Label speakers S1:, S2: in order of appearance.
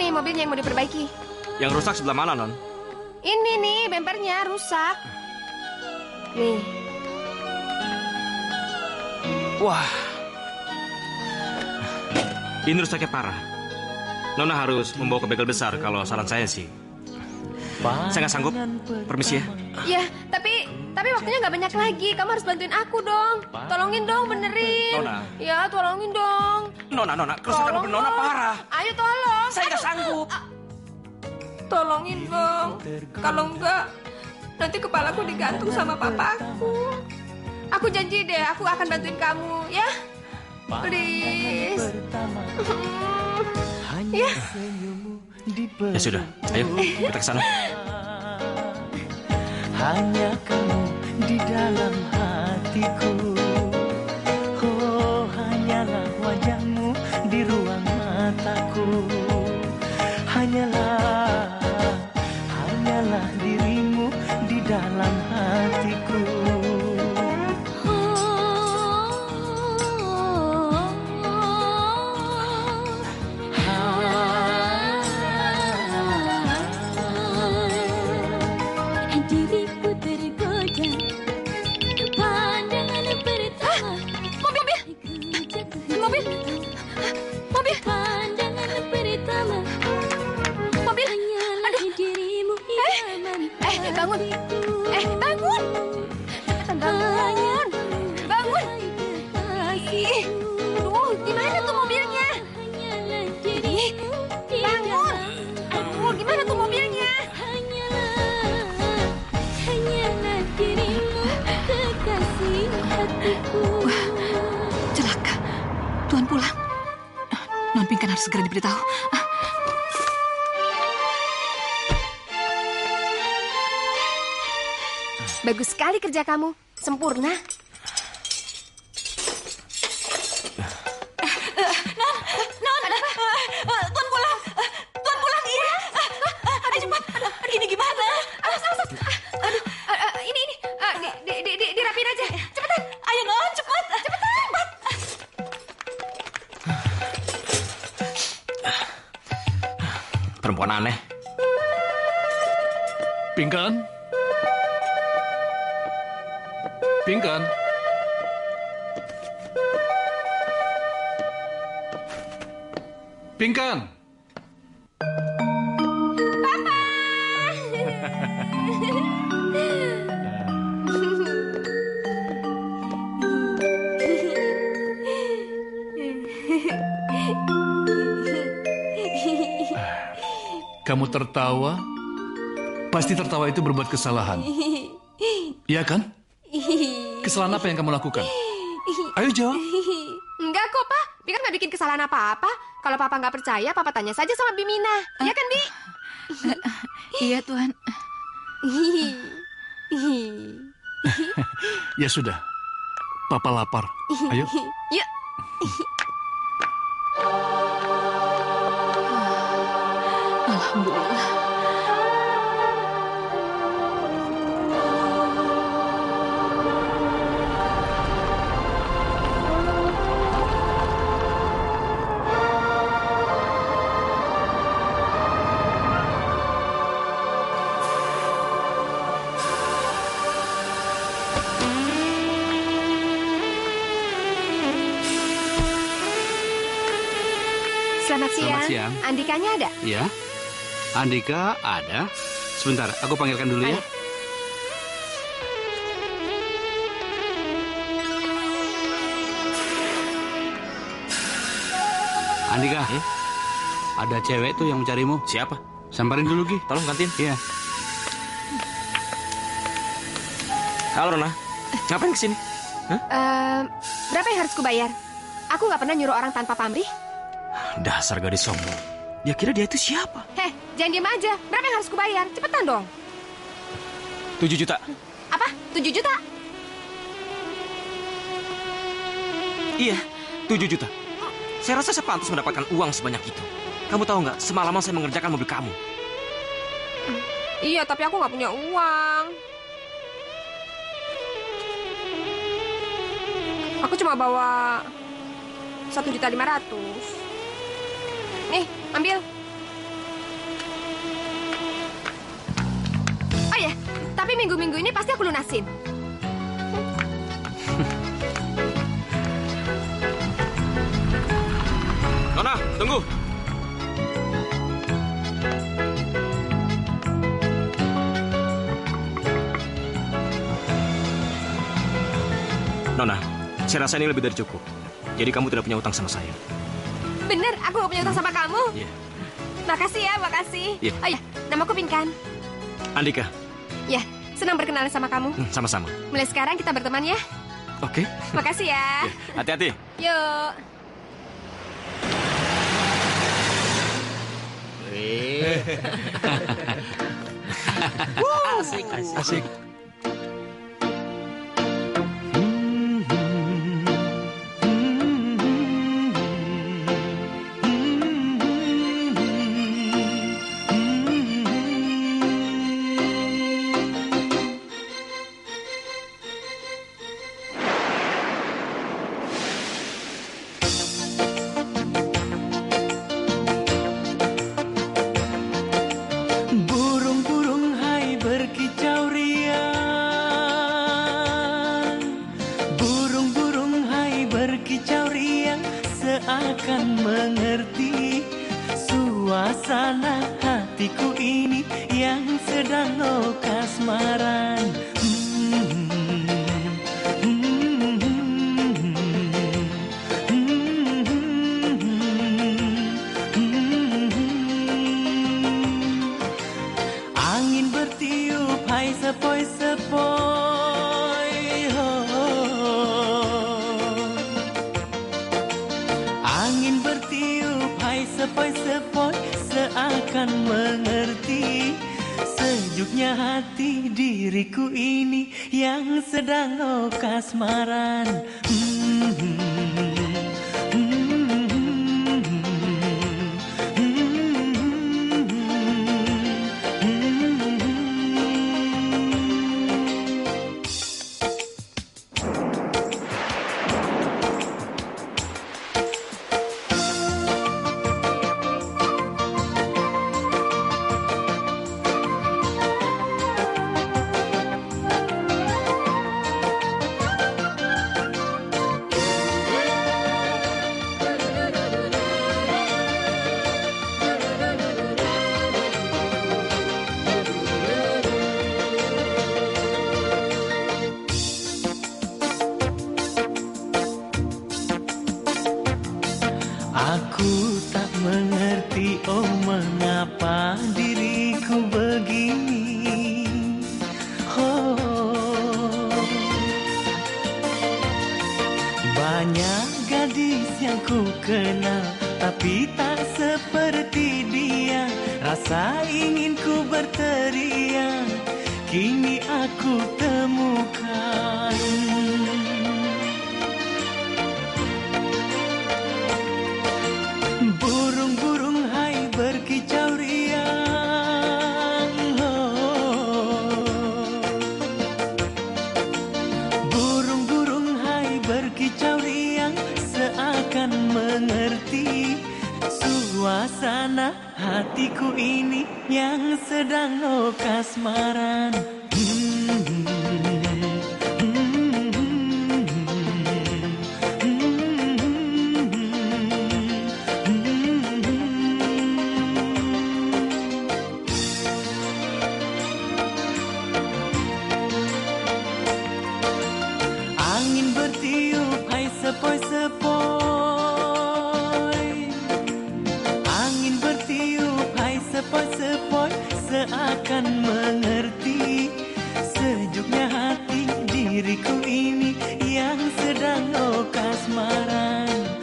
S1: Ini mobilnya yang mau diperbaiki.
S2: Yang rusak sebelah mana, Non?
S1: Ini nih, bempernya rusak. Nih.
S2: Wah. Ini rusaknya parah. Nona harus membawa ke bengkel besar kalau saran saya sih. Saya nggak sanggup. Permisi ya.
S1: Ya, tapi waktunya nggak banyak lagi. Kamu harus bantuin aku dong. Tolongin dong, benerin.
S2: Nona.
S1: Ya, tolongin dong.
S2: Nona, kerusakan mobil Nona parah.
S1: Ayo tolong.
S2: Saya nggak sanggup.
S1: Tolongin dong. Kalau enggak, nanti kepalaku digantung sama papaku. Aku janji deh, aku akan bantuin kamu, ya. Please. Ya.
S2: Ya sudah, ayo kita ke sana.
S3: Hanya kamu di dalam hatiku. Oh, hanyalah wajahmu di ruang mataku. Hanyalah dirimu di dalam hatiku.
S4: Diriku tergoda pandangan pertama.
S1: Mobil.
S4: Pandangan pertama.
S1: Mobil.
S4: Hanyalah dirimu idaman
S1: Bangun. Bangun. Bangun. Ih, aduh, gimana tuh mobilnya?
S4: Hanyalah dirimu
S1: Bangun. Aduh, gimana tuh mobilnya?
S4: Hanyalah dirimu kekasih hatiku.
S5: Celaka. Tuan pulang. Non Pinkan harus segera diberitahu.
S1: Bagus sekali kerja kamu. Sempurna.
S5: Tuan pulang. Tuan pulang, iya. Aduh, cepat. Ini gimana?
S1: Awas. Aduh, ini. Dirapiin aja. Cepetan.
S5: Ayo, Non, cepat.
S2: Perempuan aneh.
S6: Pinkan? Pinkan? Pinkan? Kamu tertawa? Pasti tertawa itu berbuat kesalahan. Iya kan? Kesalahan apa yang kamu lakukan? Ayo jawab.
S1: Enggak kok, Pak. Pinkan nggak bikin kesalahan apa-apa. Kalau Papa nggak percaya, Papa tanya saja sama Bimina. Iya kan, Bi?
S5: Iya, Tuan.
S6: Ya sudah. Papa lapar. Ayo.
S1: Yuk.
S5: Alhamdulillah.
S1: Selamat siang.
S7: Selamat siang.
S1: Andikanya ada?
S7: Ya, Andika ada. Sebentar, aku panggilkan dulu ya.
S1: Ayo.
S7: Andika, ada cewek tuh yang mencarimu.
S2: Siapa?
S7: Samperin dulu, Gi.
S2: Tolong kantin.
S7: Iya.
S2: Halo, Nona. Ngapain kesini?
S1: Berapa yang harus kubayar? Aku nggak pernah nyuruh orang tanpa pamrih.
S2: Dasar gadis sombong. Dia kira dia itu siapa?
S1: Heh, jangan diem aja. Berapa yang harus kubayar? Cepetan dong.
S2: 7 juta.
S1: Apa? 7 juta?
S2: Iya, 7 juta. Saya rasa saya pantas mendapatkan uang sebanyak itu. Kamu tahu nggak, semalaman saya mengerjakan mobil kamu.
S1: Iya, tapi aku nggak punya uang. Aku cuma bawa 1.500.000. Nih, ambil. minggu-minggu ini pasti aku lunasin.
S2: Nona, tunggu. Nona, saya rasa ini lebih dari cukup. Jadi kamu tidak punya utang sama saya.
S1: Bener, aku gak punya utang sama kamu.
S2: Iya.
S1: Makasih ya, makasih.
S2: Iya.
S1: Oh ya, namaku Pinkan.
S2: Andika.
S1: Ya, senang berkenalan sama kamu.
S2: Sama-sama.
S1: Mulai sekarang kita berteman ya.
S2: Oke.
S1: Makasih ya.
S2: Hati-hati.
S1: Yuk.
S6: Asik.
S3: Burung-burung hai berkicau riang, burung-burung hai berkicau riang, seakan mengerti suasana hatiku ini yang sedang kasmaran. Angin bertiup, hai sepoi-sepoi, angin bertiup, hai sepoi-sepoi, seakan mengerti sejuknya hati diriku ini yang sedang kasmaran. Aku tak mengerti, oh mengapa diriku begini. Banyak gadis yang ku kenal, tapi tak seperti dia. Rasa ingin ku berteriak, kini aku temukan. Burung-burung hai berkicau riang, burung-burung hai berkicau riang, seakan mengerti suasana hatiku ini yang sedang kasmaran. Angin bertiup, hai sepoi-sepoi, angin bertiup, hai sepoi-sepoi, seakan mengerti sejuknya hati diriku ini yang sedang kasmaran.